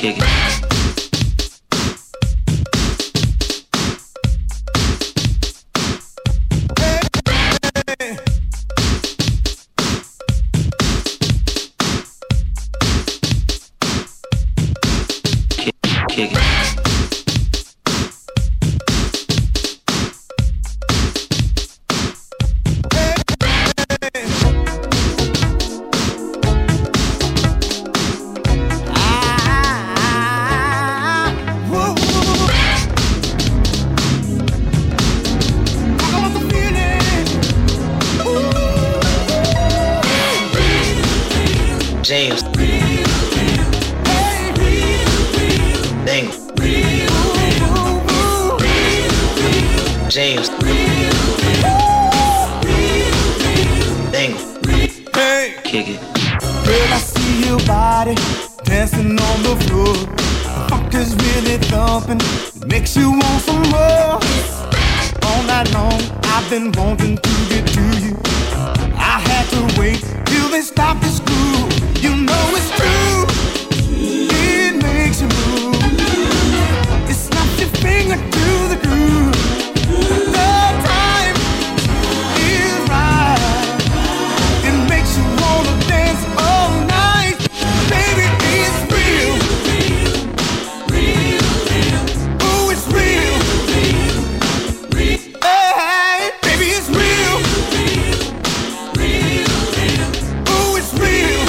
kick it. Kick it. James Dingle James Dingle. Hey, kick it. girl, I see your body dancing on the floor. The funk is really thumping, it makes you want some more. All night long, I've been wanting to get to you. I had to wait till they stopped this groove. You know it's true, it makes you move. It snaps your finger to the groove. The time is right. It makes you wanna dance all night. Baby, it's real. Oh, it's real. Hey, baby, it's real. Oh, it's real.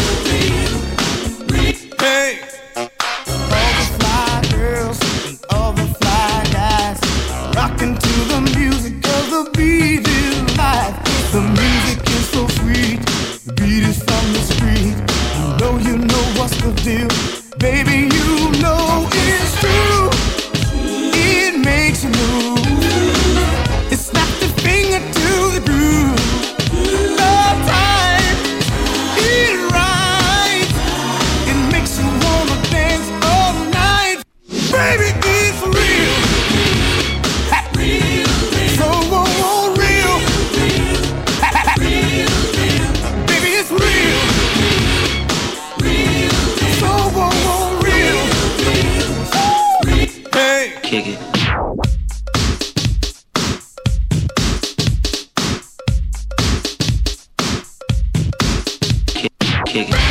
Hey, all the fly girls and all the fly guys rocking to the music of the beat is life. The music is so sweet, the beat is from the street. You know what's the deal, baby, you know it's true. It makes you move, it snaps your finger to the groove. The time is right, it makes you wanna dance all night. Baby, it's real. So real. Baby, it's real. So real. Hey. Kick it. Kick it.